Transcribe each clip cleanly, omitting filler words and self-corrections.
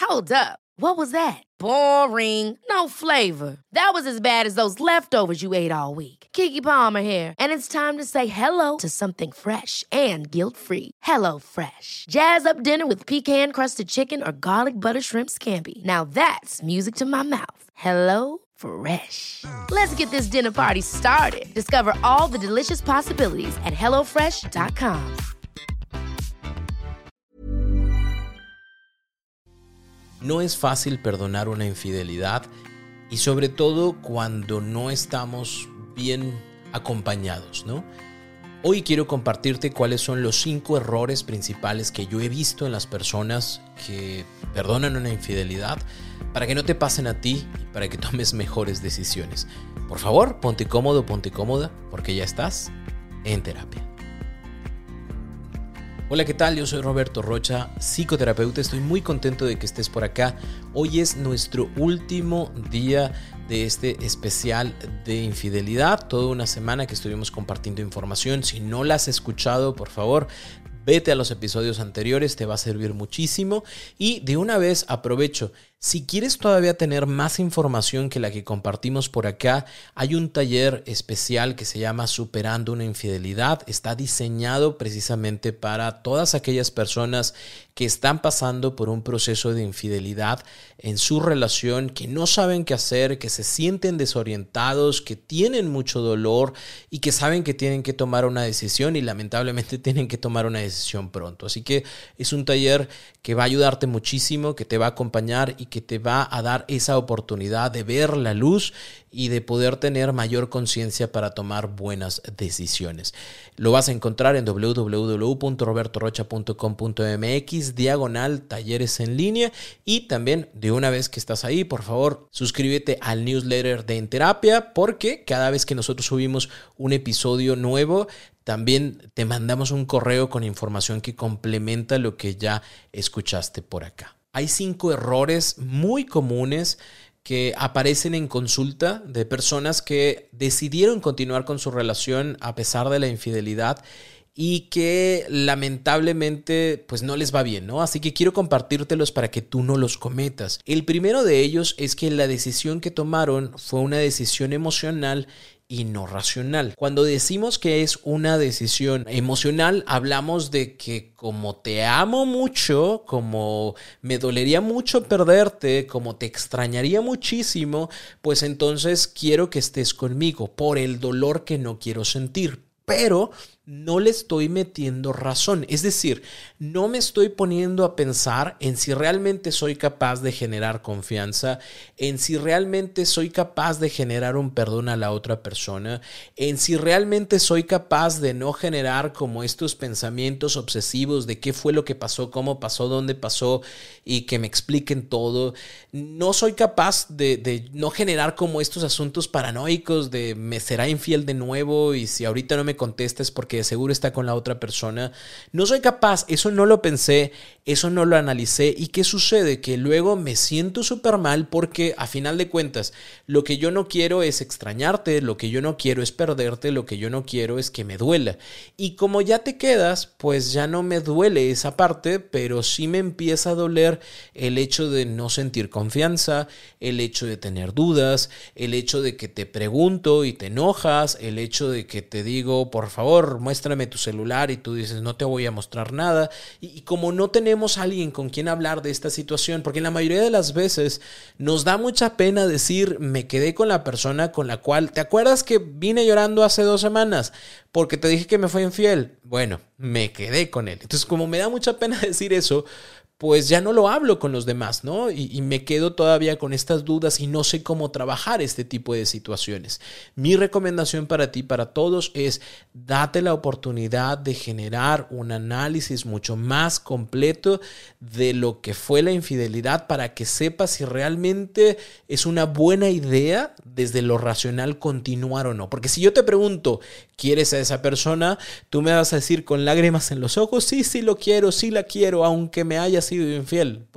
Hold up. What was that? Boring. No flavor. That was as bad as those leftovers you ate all week. Keke Palmer here, and it's time to say hello to something fresh and guilt-free. Hello Fresh. Jazz up dinner with pecan-crusted chicken or garlic butter shrimp scampi. Now that's music to my mouth. Hello Fresh. Let's get this dinner party started. Discover all the delicious possibilities at hellofresh.com. No es fácil perdonar una infidelidad y sobre todo cuando no estamos bien acompañados, ¿no? Hoy quiero compartirte cuáles son los 5 errores principales que yo he visto en las personas que perdonan una infidelidad para que no te pasen a ti y para que tomes mejores decisiones. Por favor, ponte cómodo, ponte cómoda, porque ya estás en terapia. Hola, ¿qué tal? Yo soy Roberto Rocha, psicoterapeuta. Estoy muy contento de que estés por acá. Hoy es nuestro último día de este especial de infidelidad. Toda una semana que estuvimos compartiendo información. Si no la has escuchado, por favor, vete a los episodios anteriores, te va a servir muchísimo. Y de una vez aprovecho. Si quieres todavía tener más información que la que compartimos por acá, hay un taller especial que se llama Superando una infidelidad. Está diseñado precisamente para todas aquellas personas que están pasando por un proceso de infidelidad en su relación, que no saben qué hacer, que se sienten desorientados, que tienen mucho dolor y que saben que tienen que tomar una decisión y lamentablemente tienen que tomar una decisión pronto. Así que es un taller que va a ayudarte muchísimo, que te va a acompañar y que te va a dar esa oportunidad de ver la luz y de poder tener mayor conciencia para tomar buenas decisiones. Lo vas a encontrar en www.robertorocha.com.mx/talleres en línea y también de una vez que estás ahí, por favor, suscríbete al newsletter de En Terapia porque cada vez que nosotros subimos un episodio nuevo, también te mandamos un correo con información que complementa lo que ya escuchaste por acá. Hay 5 errores muy comunes que aparecen en consulta de personas que decidieron continuar con su relación a pesar de la infidelidad y que lamentablemente pues no les va bien, ¿no? Así que quiero compartírtelos para que tú no los cometas. El primero de ellos es que la decisión que tomaron fue una decisión emocional y no racional. Cuando decimos que es una decisión emocional, hablamos de que como te amo mucho, como me dolería mucho perderte, como te extrañaría muchísimo, pues entonces quiero que estés conmigo por el dolor que no quiero sentir. Pero no le estoy metiendo razón, es decir, no me estoy poniendo a pensar en si realmente soy capaz de generar confianza, en si realmente soy capaz de generar un perdón a la otra persona, en si realmente soy capaz de no generar como estos pensamientos obsesivos de qué fue lo que pasó, cómo pasó, dónde pasó y que me expliquen todo. No soy capaz de no generar como estos asuntos paranoicos de me será infiel de nuevo y si ahorita no me contestas porque de seguro está con la otra persona. No soy capaz, eso no lo pensé, eso no lo analicé. ¿Y qué sucede? Que luego me siento súper mal porque a final de cuentas lo que yo no quiero es extrañarte, lo que yo no quiero es perderte, lo que yo no quiero es que me duela. Y como ya te quedas, pues ya no me duele esa parte, pero sí me empieza a doler el hecho de no sentir confianza, el hecho de tener dudas, el hecho de que te pregunto y te enojas, el hecho de que te digo, por favor, muéstrame tu celular y tú dices, no te voy a mostrar nada. Y como no tenemos a alguien con quien hablar de esta situación, porque en la mayoría de las veces nos da mucha pena decir, me quedé con la persona con la cual, ¿te acuerdas que vine llorando hace 2 semanas? Porque te dije que me fue infiel. Bueno, me quedé con él. Entonces, como me da mucha pena decir eso, pues ya no lo hablo con los demás, ¿no? Y me quedo todavía con estas dudas y no sé cómo trabajar este tipo de situaciones. Mi recomendación para ti, para todos, es date la oportunidad de generar un análisis mucho más completo de lo que fue la infidelidad para que sepas si realmente es una buena idea desde lo racional continuar o no. Porque si yo te pregunto, ¿quieres a esa persona? Tú me vas a decir con lágrimas en los ojos, sí, sí lo quiero, sí la quiero, aunque me haya sido infiel, porque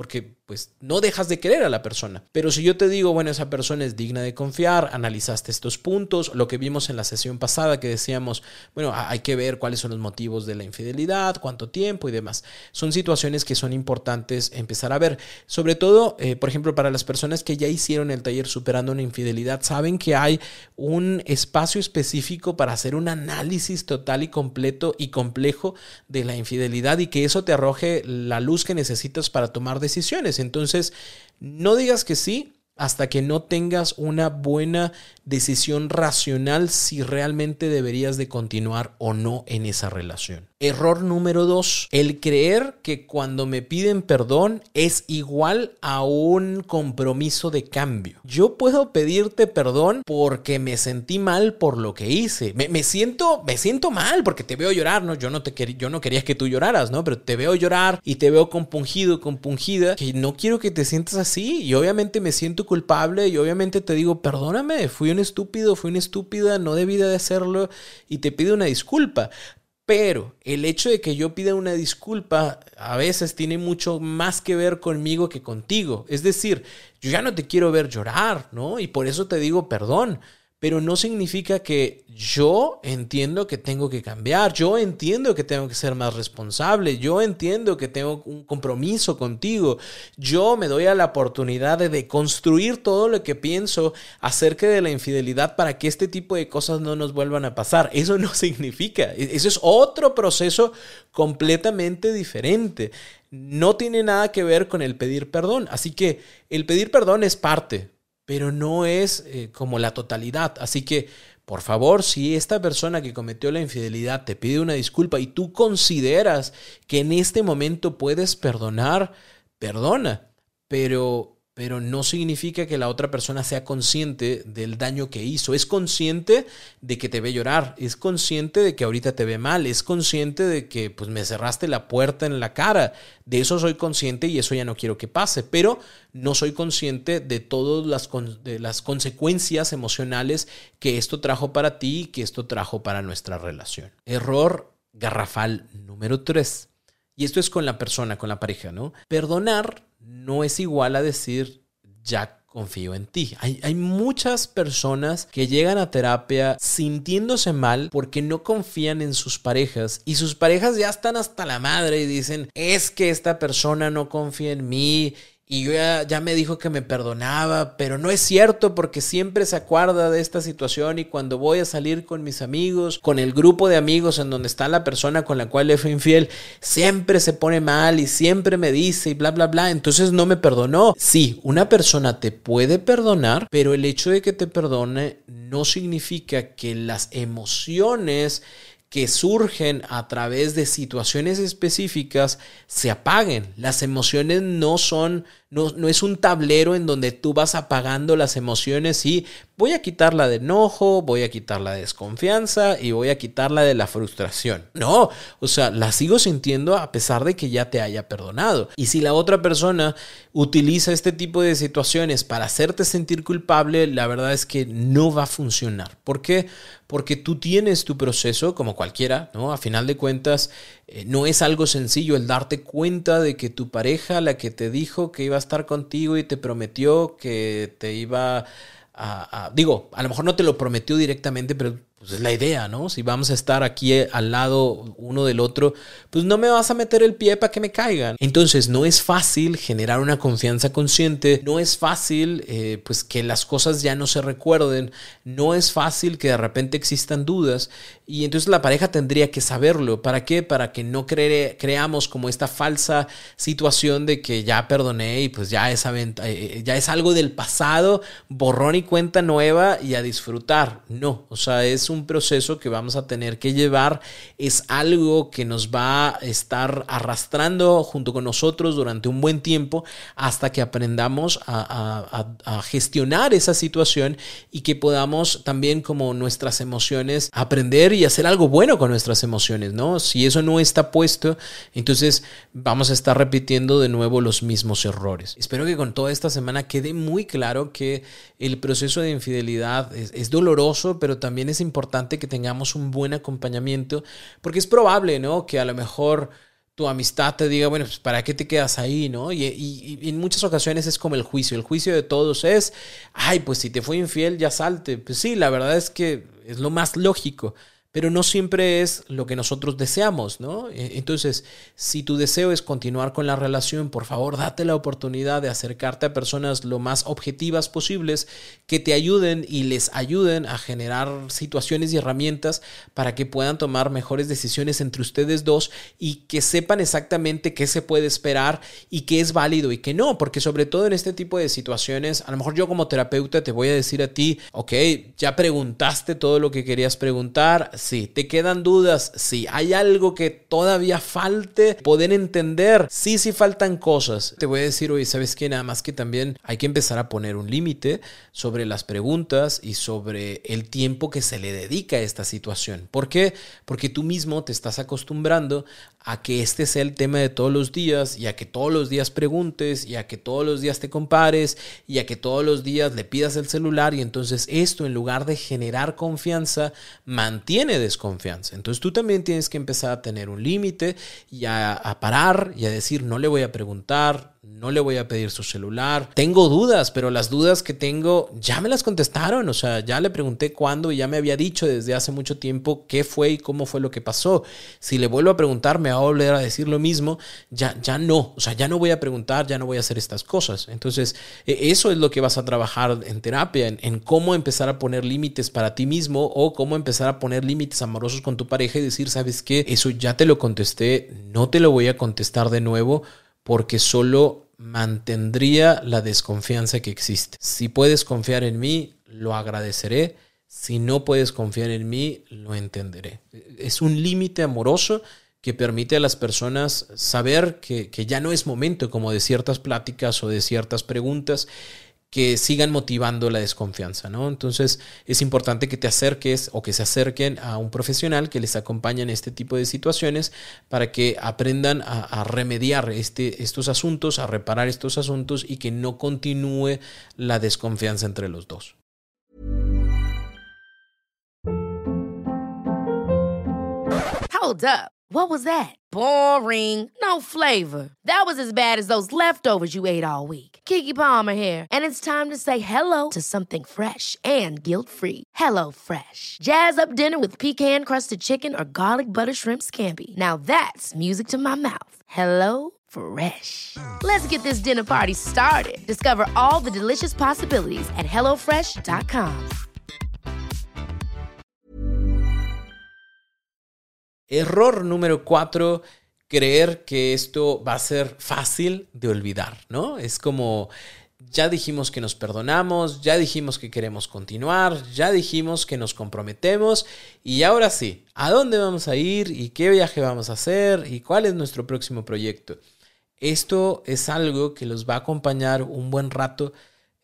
pues no dejas de querer a la persona. Pero si yo te digo, bueno, esa persona es digna de confiar, analizaste estos puntos, lo que vimos en la sesión pasada que decíamos, bueno, hay que ver cuáles son los motivos de la infidelidad, cuánto tiempo y demás. Son situaciones que son importantes empezar a ver. Sobre todo, por ejemplo, para las personas que ya hicieron el taller Superando una Infidelidad, saben que hay un espacio específico para hacer un análisis total y completo y complejo de la infidelidad y que eso te arroje la luz que necesitas para tomar decisiones. Entonces, no digas que sí hasta que no tengas una buena decisión racional si realmente deberías de continuar o no en esa relación. Error número 2, el creer que cuando me piden perdón es igual a un compromiso de cambio. Yo puedo pedirte perdón porque me sentí mal por lo que hice. Me siento mal porque te veo llorar, ¿no? Yo no quería que tú lloraras, ¿no? Pero te veo llorar y te veo compungido, compungida, que no quiero que te sientas así y obviamente me siento culpable y obviamente te digo, perdóname, fui un estúpido, fui una estúpida, no debí de hacerlo y te pido una disculpa. Pero el hecho de que yo pida una disculpa a veces tiene mucho más que ver conmigo que contigo. Es decir, yo ya no te quiero ver llorar, ¿no? Y por eso te digo perdón. Pero no significa que yo entiendo que tengo que cambiar, yo entiendo que tengo que ser más responsable, yo entiendo que tengo un compromiso contigo, yo me doy a la oportunidad de construir todo lo que pienso acerca de la infidelidad para que este tipo de cosas no nos vuelvan a pasar. Eso no significa, eso es otro proceso completamente diferente. No tiene nada que ver con el pedir perdón, así que el pedir perdón es parte, pero no es como la totalidad. Así que, por favor, si esta persona que cometió la infidelidad te pide una disculpa y tú consideras que en este momento puedes perdonar, perdona. Pero no significa que la otra persona sea consciente del daño que hizo. Es consciente de que te ve llorar, es consciente de que ahorita te ve mal, es consciente de que pues me cerraste la puerta en la cara. De eso soy consciente y eso ya no quiero que pase, pero no soy consciente de todas las consecuencias emocionales que esto trajo para ti y que esto trajo para nuestra relación. Error garrafal número 3. Y esto es con la persona, con la pareja, ¿no? Perdonar no es igual a decir, ya confío en ti. Hay muchas personas que llegan a terapia sintiéndose mal porque no confían en sus parejas y sus parejas ya están hasta la madre y dicen, es que esta persona no confía en mí y yo ya me dijo que me perdonaba, pero no es cierto porque siempre se acuerda de esta situación y cuando voy a salir con mis amigos, con el grupo de amigos en donde está la persona con la cual le fui infiel, siempre se pone mal y siempre me dice y bla, bla, bla, entonces no me perdonó. Sí, una persona te puede perdonar, pero el hecho de que te perdone no significa que las emociones que surgen a través de situaciones específicas se apaguen. Las emociones no es un tablero en donde tú vas apagando las emociones y voy a quitar la de enojo, voy a quitar la de desconfianza y voy a quitar la de la frustración. No, o sea, la sigo sintiendo a pesar de que ya te haya perdonado. Y si la otra persona utiliza este tipo de situaciones para hacerte sentir culpable, la verdad es que no va a funcionar. ¿Por qué? Porque tú tienes tu proceso como cualquiera, ¿no? A final de cuentas, no es algo sencillo el darte cuenta de que tu pareja, la que te dijo que iba a estar contigo y te prometió que te iba a lo mejor no te lo prometió directamente, pero pues es la idea, ¿no? Si vamos a estar aquí al lado uno del otro, pues no me vas a meter el pie para que me caigan. Entonces no es fácil generar una confianza consciente, no es fácil pues que las cosas ya no se recuerden, no es fácil que de repente existan dudas y entonces la pareja tendría que saberlo. ¿Para qué? Para que no creamos como esta falsa situación de que ya perdoné y pues ya es algo del pasado, borrón y cuenta nueva y a disfrutar. No, o sea, es un proceso que vamos a tener que llevar, es algo que nos va a estar arrastrando junto con nosotros durante un buen tiempo hasta que aprendamos a gestionar esa situación y que podamos también como nuestras emociones aprender y hacer algo bueno con nuestras emociones, ¿no? Si eso no está puesto, entonces vamos a estar repitiendo de nuevo los mismos errores. Espero que con toda esta semana quede muy claro que el proceso de infidelidad es doloroso, pero también es importante que tengamos un buen acompañamiento, porque es probable, ¿no? Que a lo mejor tu amistad te diga, bueno, pues ¿para qué te quedas ahí, no? Y en muchas ocasiones es como el juicio. El juicio de todos es, ay, pues si te fue infiel, ya salte. Pues sí, la verdad es que es lo más lógico. Pero no siempre es lo que nosotros deseamos, ¿no? Entonces, si tu deseo es continuar con la relación, por favor, date la oportunidad de acercarte a personas lo más objetivas posibles que te ayuden y les ayuden a generar situaciones y herramientas para que puedan tomar mejores decisiones entre ustedes dos y que sepan exactamente qué se puede esperar y qué es válido y qué no, porque sobre todo en este tipo de situaciones, a lo mejor yo como terapeuta te voy a decir a ti, ok, ya preguntaste todo lo que querías preguntar. Sí, ¿te quedan dudas? Sí, ¿hay algo que todavía falte poder entender? Sí faltan cosas. Te voy a decir, oye, ¿sabes qué? Nada más que también hay que empezar a poner un límite sobre las preguntas y sobre el tiempo que se le dedica a esta situación. ¿Por qué? Porque tú mismo te estás acostumbrando a que este sea el tema de todos los días y a que todos los días preguntes y a que todos los días te compares y a que todos los días le pidas el celular y entonces esto en lugar de generar confianza mantiene desconfianza. Entonces tú también tienes que empezar a tener un límite y a parar y a decir no le voy a preguntar, no le voy a pedir su celular. Tengo dudas, pero las dudas que tengo ya me las contestaron. O sea, ya le pregunté cuándo y ya me había dicho desde hace mucho tiempo qué fue y cómo fue lo que pasó. Si le vuelvo a preguntar, me va a volver a decir lo mismo. Ya no. O sea, ya no voy a preguntar, ya no voy a hacer estas cosas. Entonces, eso es lo que vas a trabajar en terapia, en cómo empezar a poner límites para ti mismo o cómo empezar a poner límites amorosos con tu pareja y decir, ¿sabes qué? Eso ya te lo contesté, no te lo voy a contestar de nuevo, porque solo mantendría la desconfianza que existe. Si puedes confiar en mí, lo agradeceré. Si no puedes confiar en mí, lo entenderé. Es un límite amoroso que permite a las personas saber que ya no es momento como de ciertas pláticas o de ciertas preguntas que sigan motivando la desconfianza, ¿no? Entonces es importante que te acerques o que se acerquen a un profesional que les acompañe en este tipo de situaciones para que aprendan a remediar estos asuntos, a reparar estos asuntos y que no continúe la desconfianza entre los dos. Hold up. What was that? Boring. No flavor. That was as bad as those leftovers you ate all week. Keke Palmer here, and it's time to say hello to something fresh and guilt-free. HelloFresh. Jazz up dinner with pecan-crusted chicken or garlic butter shrimp scampi. Now that's music to my mouth. HelloFresh. Let's get this dinner party started. Discover all the delicious possibilities at HelloFresh.com. Error número 4, creer que esto va a ser fácil de olvidar, ¿no? Es como, ya dijimos que nos perdonamos, ya dijimos que queremos continuar, ya dijimos que nos comprometemos y ahora sí, ¿a dónde vamos a ir y qué viaje vamos a hacer y cuál es nuestro próximo proyecto? Esto es algo que los va a acompañar un buen rato.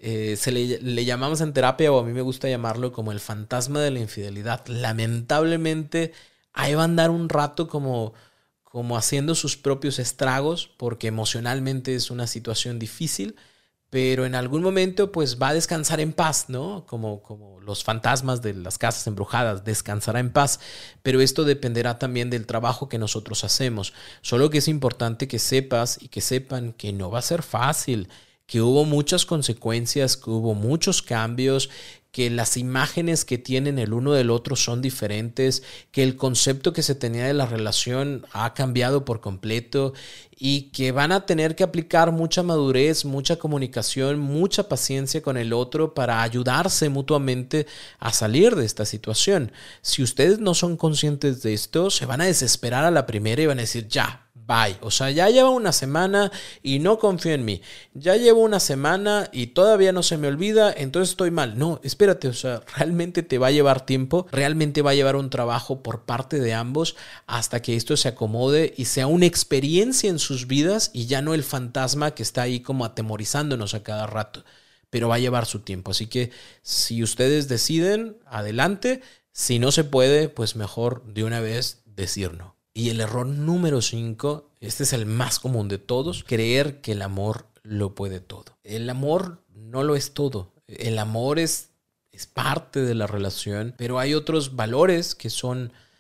Le llamamos en terapia, o a mí me gusta llamarlo como el fantasma de la infidelidad. Lamentablemente ahí va a andar un rato como haciendo sus propios estragos porque emocionalmente es una situación difícil, pero en algún momento pues va a descansar en paz, ¿no? Como los fantasmas de las casas embrujadas, descansará en paz, pero esto dependerá también del trabajo que nosotros hacemos. Solo que es importante que sepas y que sepan que no va a ser fácil, que hubo muchas consecuencias, que hubo muchos cambios, que las imágenes que tienen el uno del otro son diferentes, que el concepto que se tenía de la relación ha cambiado por completo y que van a tener que aplicar mucha madurez, mucha comunicación, mucha paciencia con el otro para ayudarse mutuamente a salir de esta situación. Si ustedes no son conscientes de esto, se van a desesperar a la primera y van a decir ya. Bye. O sea, ya lleva una semana y no confío en mí. Ya llevo una semana y todavía no se me olvida, entonces estoy mal. No, espérate, o sea, realmente te va a llevar tiempo, realmente va a llevar un trabajo por parte de ambos hasta que esto se acomode y sea una experiencia en sus vidas y ya no el fantasma que está ahí como atemorizándonos a cada rato. Pero va a llevar su tiempo. Así que si ustedes deciden, adelante. Si no se puede, pues mejor de una vez decir no. Y el error número 5, este es el más común de todos, creer que el amor lo puede todo. El amor no lo es todo. El amor es parte de la relación, pero hay otros valores que son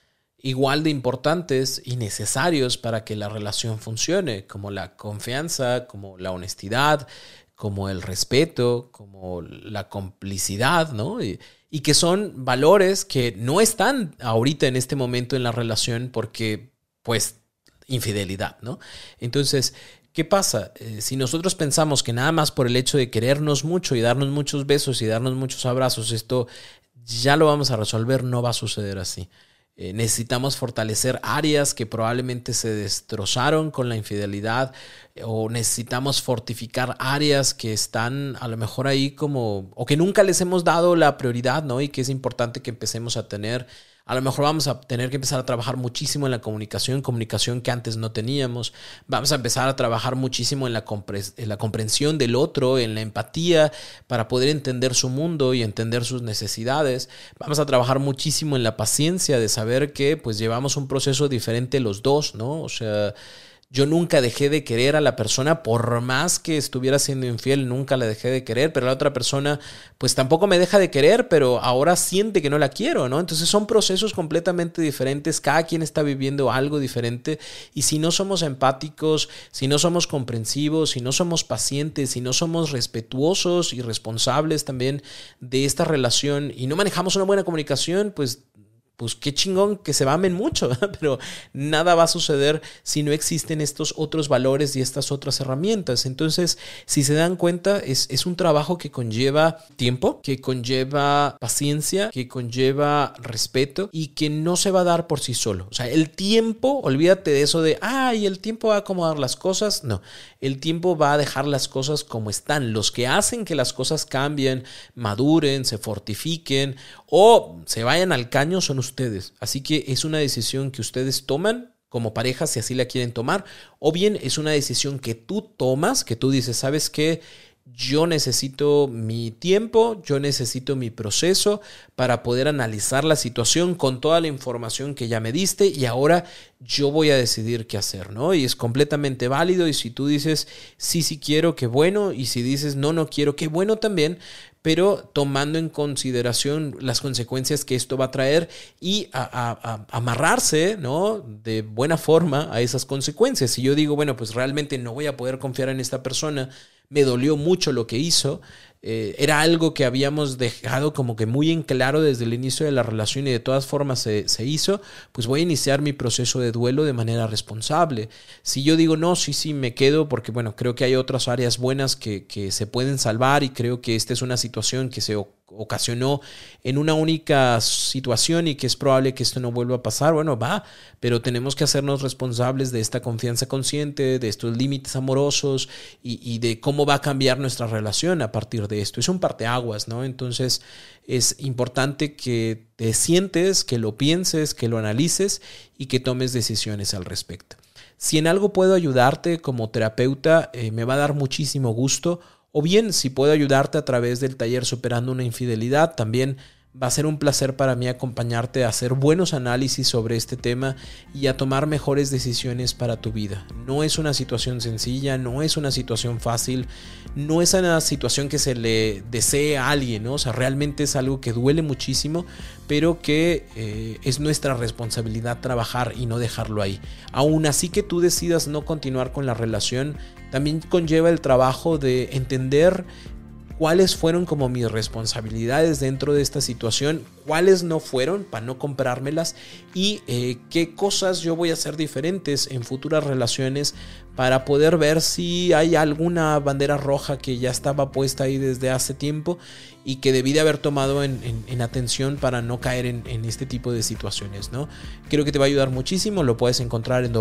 igual de importantes y necesarios para que la relación funcione, como la confianza, como la honestidad, como el respeto, como la complicidad, ¿no? Y que son valores que no están ahorita en este momento en la relación porque, pues, infidelidad, ¿no? Entonces, ¿qué pasa? Si nosotros pensamos que nada más por el hecho de querernos mucho y darnos muchos besos y darnos muchos abrazos, esto ya lo vamos a resolver, no va a suceder así. Necesitamos fortalecer áreas que probablemente se destrozaron con la infidelidad, o necesitamos fortificar áreas que están a lo mejor ahí como, o que nunca les hemos dado la prioridad, ¿no? Y que es importante que empecemos a tener. A lo mejor vamos a tener que empezar a trabajar muchísimo en la comunicación que antes no teníamos. Vamos a empezar a trabajar muchísimo en la comprensión del otro, en la empatía, para poder entender su mundo y entender sus necesidades. Vamos a trabajar muchísimo en la paciencia de saber que pues llevamos un proceso diferente los dos, ¿no? O sea, yo nunca dejé de querer a la persona, por más que estuviera siendo infiel, nunca la dejé de querer, pero la otra persona pues tampoco me deja de querer, pero ahora siente que no la quiero, ¿no? Entonces son procesos completamente diferentes, cada quien está viviendo algo diferente, y si no somos empáticos, si no somos comprensivos, si no somos pacientes, si no somos respetuosos y responsables también de esta relación y no manejamos una buena comunicación, pues qué chingón que se amen mucho, pero nada va a suceder si no existen estos otros valores y estas otras herramientas. Entonces, si se dan cuenta, es un trabajo que conlleva tiempo, que conlleva paciencia, que conlleva respeto y que no se va a dar por sí solo. O sea, el tiempo, olvídate de eso de, y el tiempo va a acomodar las cosas. No, el tiempo va a dejar las cosas como están. Los que hacen que las cosas cambien, maduren, se fortifiquen o se vayan al caño son ustedes. Así que es una decisión que ustedes toman como pareja si así la quieren tomar, o bien es una decisión que tú tomas, que tú dices, ¿sabes qué? Yo necesito mi tiempo, yo necesito mi proceso para poder analizar la situación con toda la información que ya me diste y ahora yo voy a decidir qué hacer, ¿no? Y es completamente válido, y si tú dices sí quiero, qué bueno, y si dices no quiero, qué bueno también, pero tomando en consideración las consecuencias que esto va a traer y a amarrarse, ¿no? De buena forma a esas consecuencias. Si yo digo, bueno, pues realmente no voy a poder confiar en esta persona, me dolió mucho lo que hizo, era algo que habíamos dejado como que muy en claro desde el inicio de la relación y de todas formas se hizo, pues voy a iniciar mi proceso de duelo de manera responsable. Si yo digo no, sí, me quedo porque bueno, creo que hay otras áreas buenas que se pueden salvar y creo que esta es una situación que se ocasionó en una única situación y que es probable que esto no vuelva a pasar, bueno, pero tenemos que hacernos responsables de esta confianza consciente, de estos límites amorosos y de cómo va a cambiar nuestra relación a partir de esto. Es un parteaguas, ¿no? Entonces es importante que te sientes, que lo pienses, que lo analices y que tomes decisiones al respecto. Si en algo puedo ayudarte como terapeuta, me va a dar muchísimo gusto. O bien, si puedo ayudarte a través del taller Superando una Infidelidad, también va a ser un placer para mí acompañarte a hacer buenos análisis sobre este tema y a tomar mejores decisiones para tu vida. No es una situación sencilla, no es una situación fácil, no es una situación que se le desee a alguien, ¿no? O sea, realmente es algo que duele muchísimo, pero que es nuestra responsabilidad trabajar y no dejarlo ahí. Aún así que tú decidas no continuar con la relación, también conlleva el trabajo de entender cuáles fueron como mis responsabilidades dentro de esta situación, cuáles no fueron para no comprármelas y qué cosas yo voy a hacer diferentes en futuras relaciones para poder ver si hay alguna bandera roja que ya estaba puesta ahí desde hace tiempo y que debí de haber tomado en atención para no caer en este tipo de situaciones, ¿no? Creo que te va a ayudar muchísimo, lo puedes encontrar en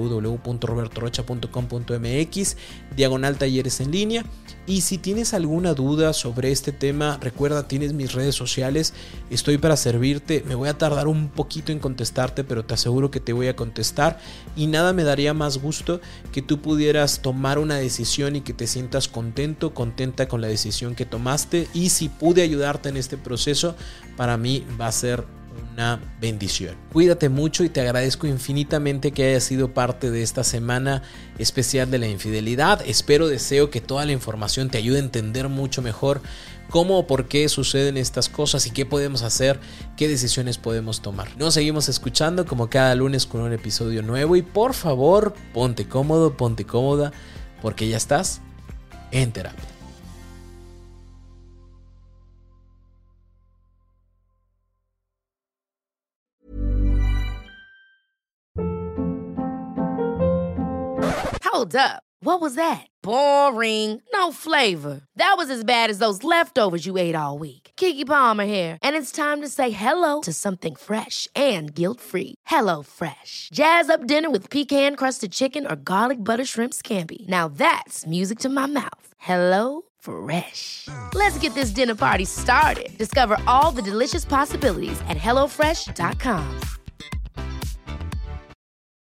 www.robertorocha.com.mx/talleres en línea. Y si tienes alguna duda sobre este tema, recuerda, tienes mis redes sociales, estoy para servirte. Me voy a tardar un poquito en contestarte, pero te aseguro que te voy a contestar y nada me daría más gusto que tú pudieras tomar una decisión y que te sientas contento, contenta con la decisión que tomaste. Y si pude ayudarte en este proceso, para mí va a ser una bendición. Cuídate mucho y te agradezco infinitamente que hayas sido parte de esta semana especial de la infidelidad. Deseo que toda la información te ayude a entender mucho mejor cómo o por qué suceden estas cosas y qué podemos hacer, qué decisiones podemos tomar. Nos seguimos escuchando como cada lunes con un episodio nuevo y por favor, ponte cómodo, ponte cómoda, porque ya estás en terapia. Hold up. What was that? Boring. No flavor. That was as bad as those leftovers you ate all week. Keke Palmer here, and it's time to say hello to something fresh and guilt-free. Hello Fresh. Jazz up dinner with pecan-crusted chicken or garlic butter shrimp scampi. Now that's music to my mouth. Hello Fresh. Let's get this dinner party started. Discover all the delicious possibilities at HelloFresh.com.